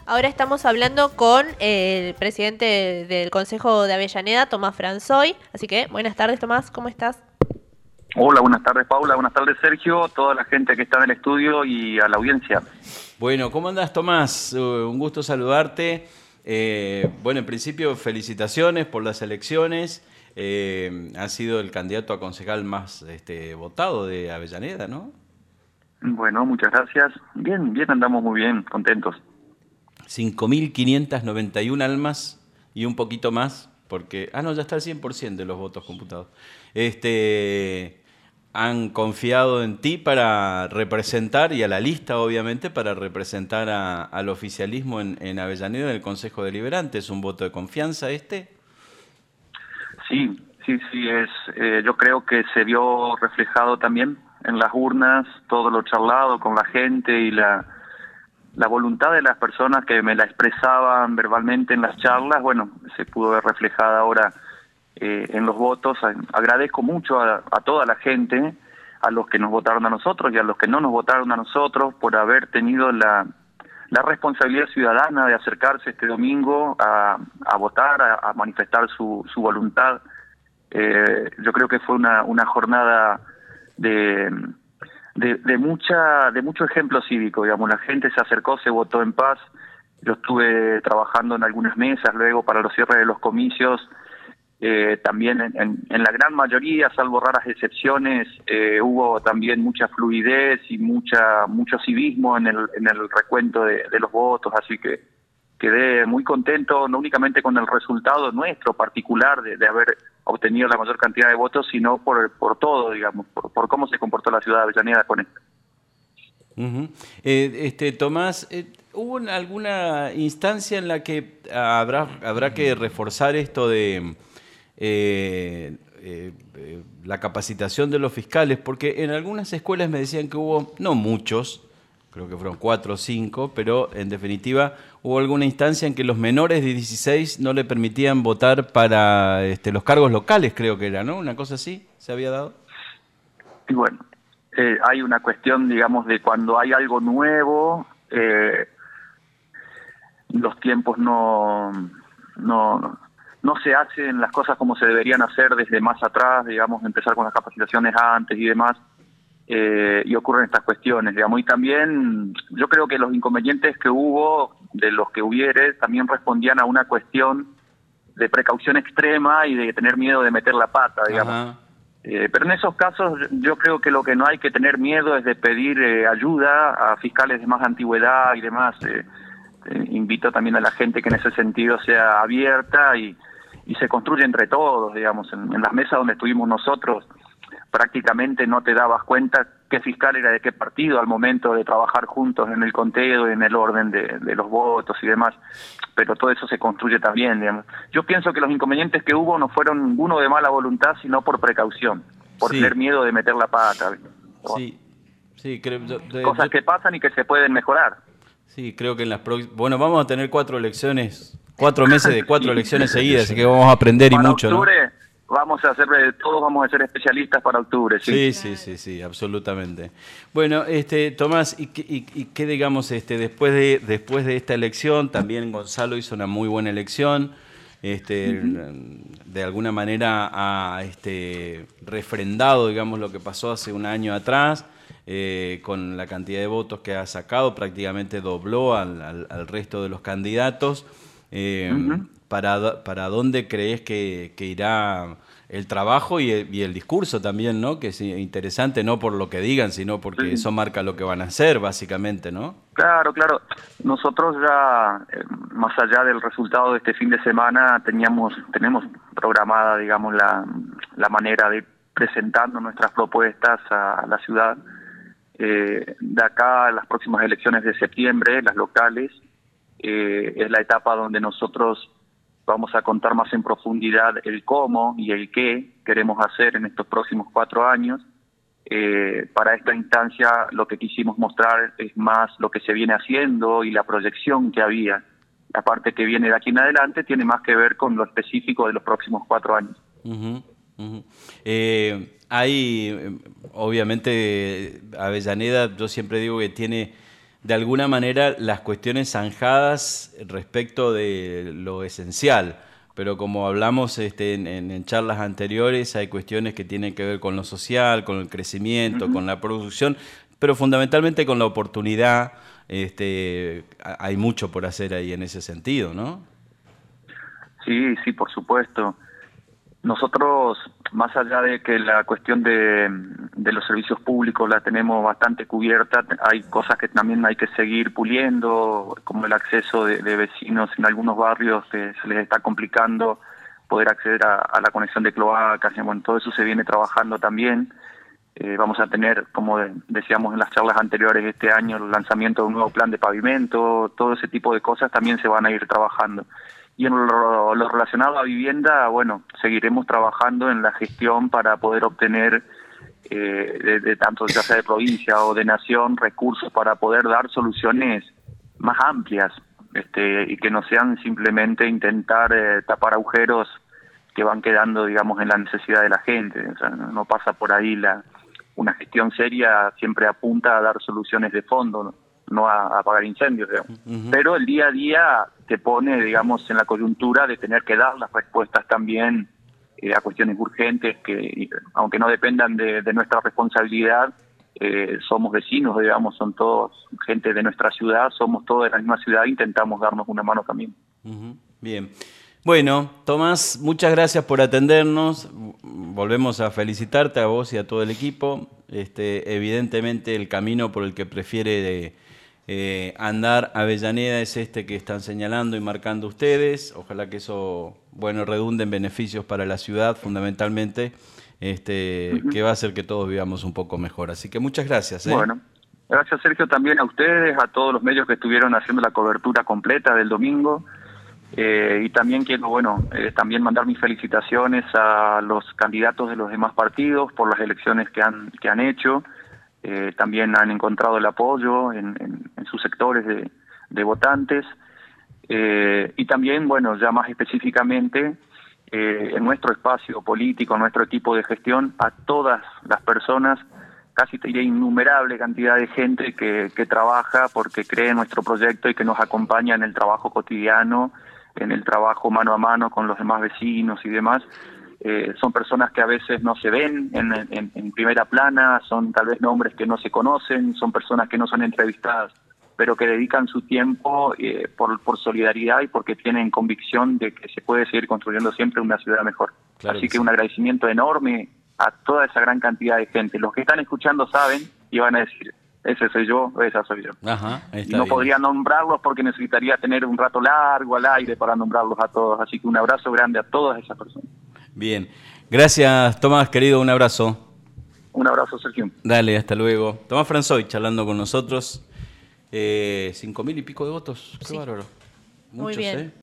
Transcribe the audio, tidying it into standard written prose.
Ahora estamos hablando con el presidente del Consejo de Avellaneda, Tomás Franzoy. Así que, buenas tardes, Tomás, ¿cómo estás? Hola, buenas tardes Paula, buenas tardes Sergio, toda la gente que está en el estudio y a la audiencia. Bueno, ¿cómo andás, Tomás? Un gusto saludarte. Bueno, en principio, felicitaciones por las elecciones. Has sido el candidato a concejal más votado de Avellaneda, ¿no? Bueno, muchas gracias. Bien, andamos muy bien, contentos. 5.591 almas y un poquito más, porque... Ah, no, ya está el 100% de los votos computados. Han confiado en ti para representar, y a la lista obviamente, para representar al oficialismo en Avellaneda, en el Consejo Deliberante. ¿Es un voto de confianza este? Sí, yo creo que se vio reflejado también en las urnas, todo lo charlado con la gente y la voluntad de las personas que me la expresaban verbalmente en las charlas, bueno, se pudo ver reflejada ahora en los votos. Agradezco mucho a toda la gente, a los que nos votaron a nosotros y a los que no nos votaron a nosotros, por haber tenido la responsabilidad ciudadana de acercarse este domingo a votar, a manifestar su voluntad. Yo creo que fue una jornada de mucho ejemplo cívico, digamos. La gente se acercó, se votó en paz. Yo estuve trabajando en algunas mesas luego para los cierres de los comicios. También en la gran mayoría, salvo raras excepciones, hubo también mucha fluidez y mucho civismo en el recuento de los votos, así que quedé muy contento, no únicamente con el resultado nuestro particular de haber obtenido la mayor cantidad de votos, sino por todo, digamos, por cómo se comportó la ciudad de Avellaneda con esto. Tomás, ¿hubo alguna instancia en la que habrá que reforzar esto de la capacitación de los fiscales? Porque en algunas escuelas me decían que hubo, no muchos, creo que fueron 4 o 5, pero en definitiva hubo alguna instancia en que los menores de 16 no le permitían votar para los cargos locales, creo que era, ¿no? Una cosa así se había dado. Y bueno, hay una cuestión, digamos, de cuando hay algo nuevo, los tiempos no se hacen las cosas como se deberían hacer desde más atrás, digamos, empezar con las capacitaciones antes y demás. Y ocurren estas cuestiones, digamos, y también yo creo que los inconvenientes que hubo, de los que hubiere, también respondían a una cuestión de precaución extrema y de tener miedo de meter la pata, digamos. Pero en esos casos yo creo que lo que no hay que tener miedo es de pedir ayuda a fiscales de más antigüedad y demás. Invito también a la gente que en ese sentido sea abierta y se construye entre todos, digamos. En las mesas donde estuvimos nosotros, prácticamente no te dabas cuenta qué fiscal era de qué partido al momento de trabajar juntos en el conteo y en el orden de los votos y demás, pero todo eso se construye también, digamos. Yo pienso que los inconvenientes que hubo no fueron ninguno de mala voluntad, sino por precaución, por tener miedo de meter la pata. Sí, creo, cosas que pasan y que se pueden mejorar. Sí, creo que en las próximas... Bueno, vamos a tener 4 elecciones, 4 meses de 4 elecciones seguidas, así que vamos a aprender y mucho, octubre, ¿no? Todos vamos a ser especialistas para octubre, ¿sí? Sí, absolutamente. Bueno, Tomás, ¿y qué digamos, después de esta elección, también Gonzalo hizo una muy buena elección, de alguna manera ha refrendado, digamos, lo que pasó hace un año atrás, con la cantidad de votos que ha sacado, prácticamente dobló al resto de los candidatos. ¿Para dónde crees que irá el trabajo y el discurso también, ¿no? Que es interesante, no por lo que digan, sino porque eso marca lo que van a hacer, básicamente, ¿no? Claro. Nosotros ya, más allá del resultado de este fin de semana, tenemos programada, digamos, la manera de ir presentando nuestras propuestas a la ciudad. De acá a las próximas elecciones de septiembre, las locales, es la etapa donde nosotros vamos a contar más en profundidad el cómo y el qué queremos hacer en estos próximos 4 años. Para esta instancia lo que quisimos mostrar es más lo que se viene haciendo y la proyección que había. La parte que viene de aquí en adelante tiene más que ver con lo específico de los próximos 4 años. Hay, obviamente, Avellaneda, yo siempre digo que tiene de alguna manera las cuestiones zanjadas respecto de lo esencial. Pero como hablamos en charlas anteriores, hay cuestiones que tienen que ver con lo social, con el crecimiento, con la producción, pero fundamentalmente con la oportunidad. Hay mucho por hacer ahí en ese sentido, ¿no? Sí, sí, por supuesto. Nosotros, más allá de que la cuestión de los servicios públicos la tenemos bastante cubierta, hay cosas que también hay que seguir puliendo, como el acceso de vecinos en algunos barrios que se les está complicando poder acceder a la conexión de cloacas, y bueno, todo eso se viene trabajando también. Vamos a tener, como decíamos en las charlas anteriores, este año el lanzamiento de un nuevo plan de pavimento, todo ese tipo de cosas también se van a ir trabajando. Y en lo relacionado a vivienda, bueno, seguiremos trabajando en la gestión para poder obtener, de tanto ya sea de provincia o de nación, recursos para poder dar soluciones más amplias, y que no sean simplemente intentar tapar agujeros que van quedando, digamos, en la necesidad de la gente. O sea, no pasa por ahí una gestión seria, siempre apunta a dar soluciones de fondo, no a apagar incendios, digamos. Pero el día a día te pone, digamos, en la coyuntura de tener que dar las respuestas también a cuestiones urgentes que, aunque no dependan de nuestra responsabilidad, somos vecinos, digamos, son todos gente de nuestra ciudad, somos todos de la misma ciudad, intentamos darnos una mano también. Bien. Bueno, Tomás, muchas gracias por atendernos. Volvemos a felicitarte a vos y a todo el equipo. Evidentemente el camino por el que prefiere andar Avellaneda es que están señalando y marcando ustedes. Ojalá que eso, bueno, redunde en beneficios para la ciudad, fundamentalmente, que va a hacer que todos vivamos un poco mejor. Así que muchas gracias. Bueno, gracias, Sergio, también a ustedes, a todos los medios que estuvieron haciendo la cobertura completa del domingo. Y también quiero, también mandar mis felicitaciones a los candidatos de los demás partidos por las elecciones que han hecho. También han encontrado el apoyo en sus sectores de votantes. Y también, ya más específicamente, en nuestro espacio político, en nuestro equipo de gestión, a todas las personas, casi te diría innumerable cantidad de gente que trabaja porque cree en nuestro proyecto y que nos acompaña en el trabajo cotidiano, en el trabajo mano a mano con los demás vecinos y demás. Son personas que a veces no se ven en primera plana, son tal vez nombres que no se conocen, son personas que no son entrevistadas, pero que dedican su tiempo por solidaridad y porque tienen convicción de que se puede seguir construyendo siempre una ciudad mejor. Claro. Así que un agradecimiento enorme a toda esa gran cantidad de gente. Los que están escuchando saben y van a decir, ese soy yo, esa soy yo. Ajá, y no podría nombrarlos porque necesitaría tener un rato largo al aire para nombrarlos a todos. Así que un abrazo grande a todas esas personas. Bien. Gracias, Tomás, querido. Un abrazo. Un abrazo, Sergio. Dale, hasta luego. Tomás Franzoy charlando con nosotros. 5.000 y pico de votos. Qué Sí. bárbaro. Muy Muchos, bien.